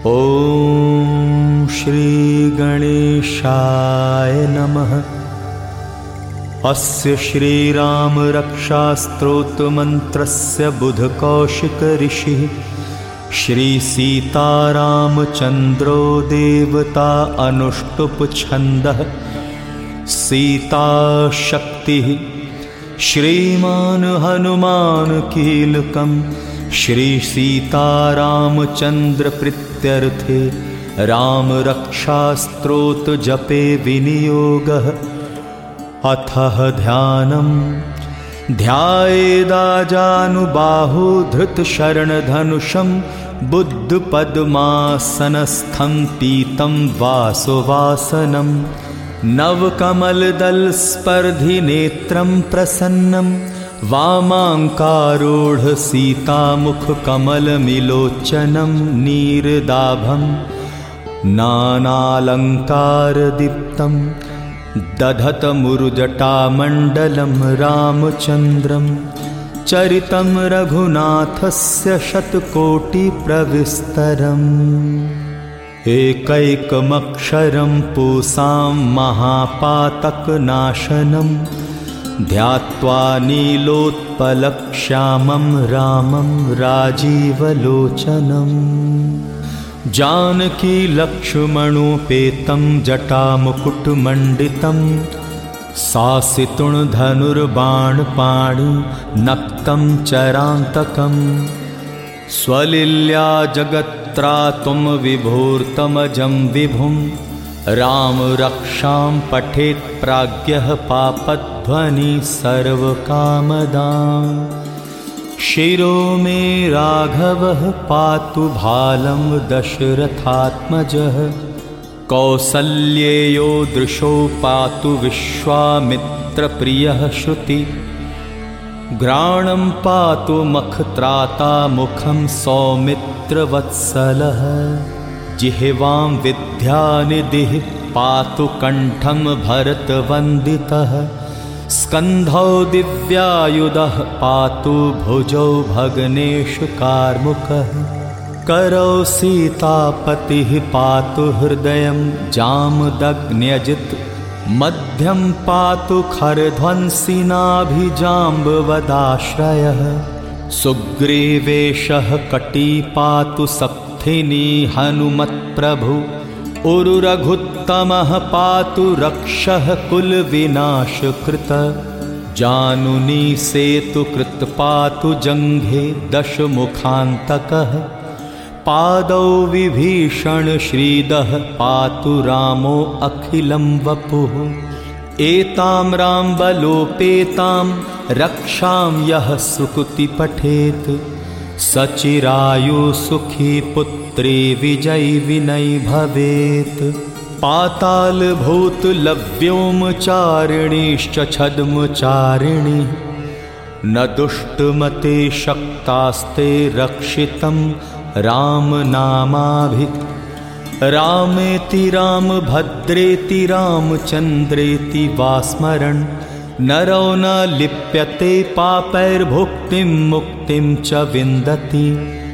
ॐ श्री गणेशाय नमः। अस्य श्रीराम रक्षास्तोत्रमन्त्रस्य बुधकौशिक ऋषिः श्री सीतारामचन्द्रो देवता अनुष्टुप छन्दः सीता शक्तिः श्रीमान हनुमान कीलकं श्री सीतारामचन्द्र प्रीत्यर्थे राम रक्षास्तोत्र जपे विनियोगः। अथः ध्यानम् ध्यायेदाजानुबाहु धृतशरणधनुषं बुद्धपद्मासनस्थं पीतं वासुवासनं नवकमलदलस्पर्धिनेत्रं प्रसन्नं वामाङ्कारूढ सीतामुखकमलमिलोचनं नीरदाभं नानालङ्कारदीप्तं दधतमुरुजटामण्डलं रामचन्द्रं चरितं रघुनाथस्य शतकोटिप्रविस्तरम्। एकैकमक्षरं पूसां महापातकनाशनं ध्यात्वा नीलोत्पलश्यामं रामं राजीवलोचनम्। जानकी लक्ष्मणोपेतं जटामुकुटमण्डितं सासितुणधनुर्बाणपाणि नक्तं चरान्तकम् स्वलील्या जगत्त्रातुं विभोर्तमजं विभुं राम रक्षां पठेत् प्राज्ञः पापध्वनि सर्वकामदां। शिरो मे राघवः पातु भालं दशरथात्मजः कौसल्येयो दृशो पातु विश्वामित्रप्रियः श्रुति घ्राणं पातु मखत्राता मुखं सौमित्रवत्सलः जिह्वां विद्यानिधिः पातु कण्ठं भरतवन्दितः स्कन्धौ दिव्यायुधः पातु भुजौ भग्नेषु कार्मुकः करौ सीतापतिः पातु हृदयं जामदग्न्यजित् मध्यं पातु खरध्वंसिनाभिजाम्बवदाश्रयः सुग्रीवेशः कटी पातु सप्थिनी हनुमत्प्रभु उरुरघुत्तमः पातु रक्षः कुलविनाशकृत जानुनी सेतुकृत् पातु जङ्घे दशमुखान्तकः पादौ विभीषण श्रीदः पातु रामो अखिलं वपुः एतां रामबलोपेतां रक्षां यः सुकृति पठेत् सचिरायु सुखी पुत्रे विजयी विनयी भवेत्। पातालभूतलव्योमचारिणीश्च छद्मचारिणी न दुष्टमते शक्तास्ते रक्षितं रामनामाभि रामेति रामभद्रेति रामचन्द्रेति वा स्मरन् नरो न लिप्यते पापैर्भुक्तिं मुक्तिं च विन्दति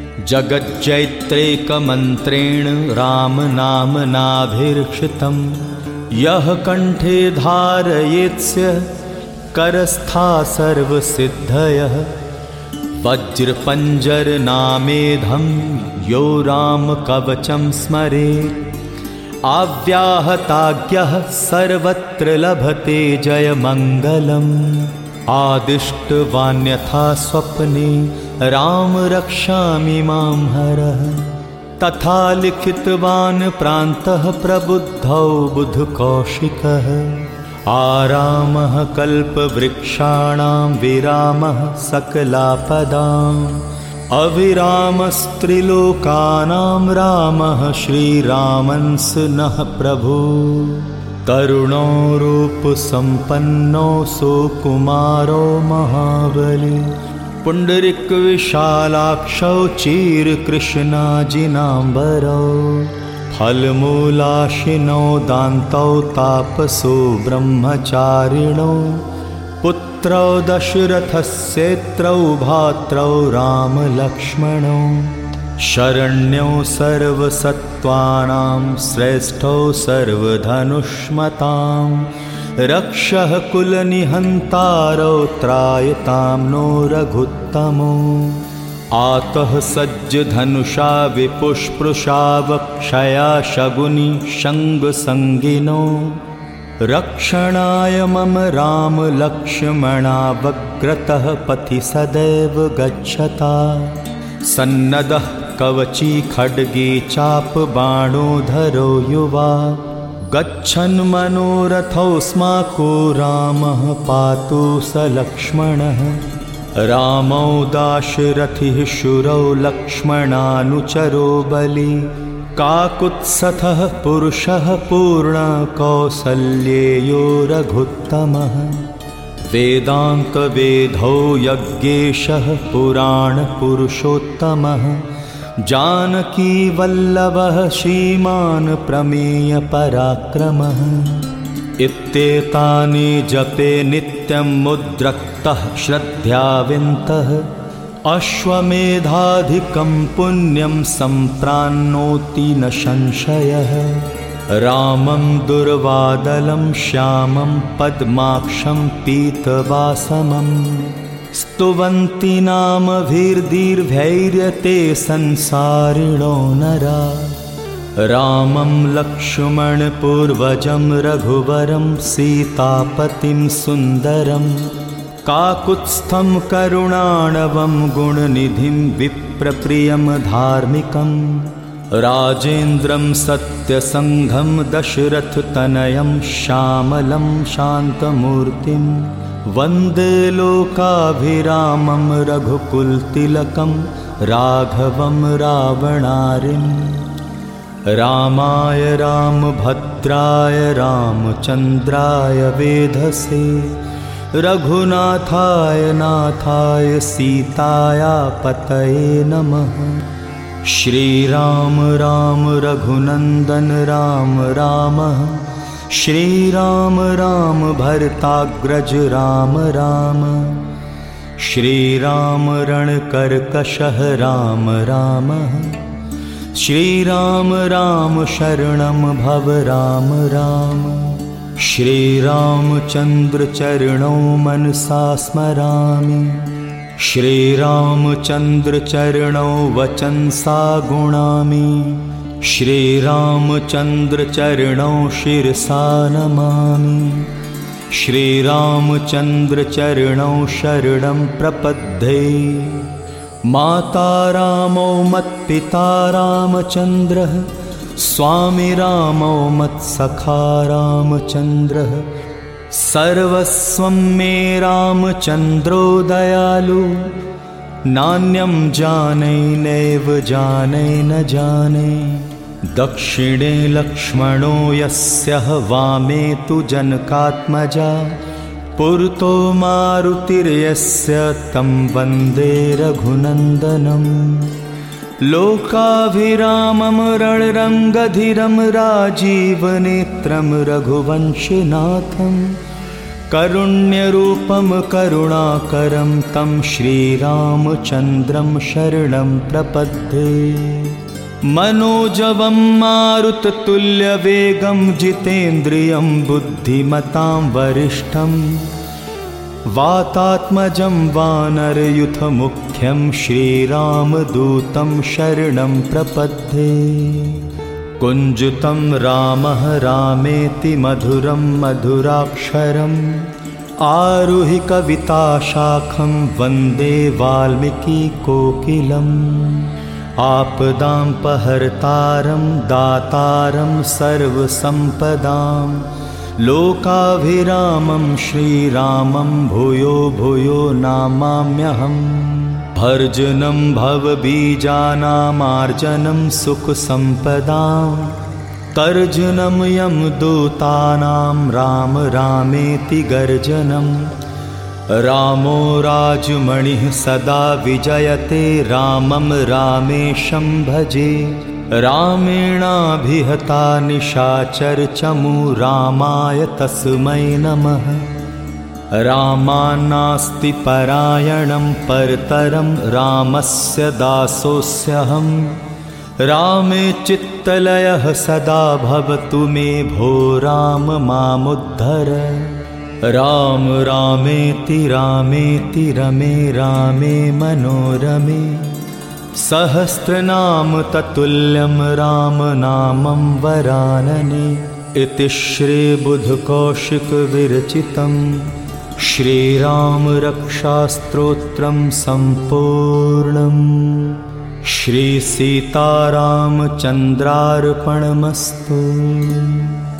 जगज्जैत्रैकमन्त्रेण रामनामनाभिरक्षितं यः कण्ठे धारयेत्स्य करस्था सर्वसिद्धयः वज्रपञ्जरनामेधं यो रामकवचं स्मरेत् आव्याहताज्ञः सर्वत्र लभते जयमङ्गलम् आदिष्टवान्यथा स्वप्ने राम रक्षामि मां हरः तथा लिखितवान् प्रान्तः प्रबुद्धौ बुधकौशिकः आरामः कल्पवृक्षाणां विरामः सकलापदाम् अविरामस्त्रिलोकानां रामः श्रीरामन्स नः प्रभु करुणो रूपसम्पन्नो सुकुमारो महाबली पुण्डरीकविशालाक्षौ चिरकृष्णाजिनाम्बरौ फलमूलाशिनो दान्तौ तापसो ब्रह्मचारिणौ पुत्रौ दशरथस्येत्रौ भात्रौ रामलक्ष्मणौ शरण्यो सर्वसत्त्वानां श्रेष्ठो सर्वधनुष्मतां रक्षः कुलनिहन्तारो त्रायतां नो रघुत्तमो आतः सज्जधनुषा विपुष्पृशा वक्षया शगुनि शङ्गसङ्गिनो रक्षणाय मम राम लक्ष्मणा वक्रतः पथि सदैव गच्छता सन्नदः कवची खड्गे चापबाणोधरो युवा गच्छन् मनोरथोऽस्माको रामः पातु स लक्ष्मणः रामौ दाशरथिः शूरौ लक्ष्मणानुचरो बली काकुत्स्थः पुरुषः पूर्णकौसल्येयो रघुत्तमः वेदान्तवेधौ यज्ञेशः पुराणपुरुषोत्तमः जानकीवल्लभः श्रीमान् प्रमेयपराक्रमः इत्येतानि जपे नित्यं मुद्रक्तः श्रद्धाविन्तः अश्वमेधाधिकं पुण्यं सम्प्राप्नोति न संशयः रामं दुर्वादलं श्यामं पद्माक्षं पीतवासमं स्तुवन्ति नाम वीर्दीर्घैर्यते संसारिणो नरा रामं लक्ष्मणपूर्वजं रघुवरं सीतापतिं सुन्दरं काकुत्स्थं करुणाणवं गुणनिधिं विप्रप्रियं धार्मिकं राजेन्द्रं सत्यसङ्घं दशरथतनयं श्यामलं शान्तमूर्तिं वन्दे लोकाभिरामं रघुकुलतिलकं राघवं रावणारिम् रामाय रामभद्राय रामचन्द्राय वेधसे रघुनाथाय नाथाय सीताया पतये नमः श्रीराम राम रघुनन्दन राम राम श्रीराम राम भरताग्रज राम राम श्रीराम रणकर्कशः राम राम श्रीराम राम शरणं भव राम राम श्रीरामचन्द्र चरणौ मनसा स्मरामि श्रीरामचन्द्र चरणौ वचनसा गुणामि श्रीरामचन्द्र चरणौ शिरसा नमामि श्रीरामचन्द्र चरणौ शरणं प्रपद्ये माता रामौ मत्पिता रामचन्द्रः स्वामी रामौ मत्सखा रामचन्द्रः सर्वस्वं मे रामचन्द्रो दयालु नान्यं जाने नैव जाने न जाने दक्षिणे लक्ष्मणो यस्यः वामे तु जनकात्मजा पुरतो मारुतिर्यस्य तं वन्दे रघुनन्दनं लोकाभिरामं रणरङ्गधीरं राजीवनेत्रं रघुवंशनाथं करुण्यरूपं करुणाकरं तं श्रीरामचन्द्रं शरणं प्रपद्ये मनोजवं मारुततुल्यवेगं जितेन्द्रियं बुद्धिमतां वरिष्ठं वातात्मजं वानरयुथमुख्यं श्रीरामदूतं शरणं प्रपद्ये कुञ्जुतं रामः रामेति मधुरं मधुराक्षरम् आरुहि कविताशाखं वन्दे वाल्मीकिकोकिलम् आपदापहर्तारं दातारं सर्वसम्पदां लोकाभिरामं श्रीरामं भूयो भूयो नमाम्यहम् भर्जनं भवबीजानामार्जनं सुखसम्पदां तर्जनं यमदूतानां राम रामेति गर्जनम् रामो राजमणिः सदा विजयते रामं रामेशं भजे रामेणाभिहता निशाचरचमू रामाय तस्मै नमः रामान्नास्ति परायणं परतरं रामस्य दासोऽस्यहम् रामे चित्तलयः सदा भवतु मे भो राम मामुद्धर राम रामेति रामेति रमे रामे मनोरमे सहस्रनाम ततुल्यं राम नामं वरानने इति श्रीबुधकौशिकविरचितं श्रीराम रक्षास्तोत्रं सम्पूर्णम् श्रीसीतारामचन्द्रार्पणमस्तु।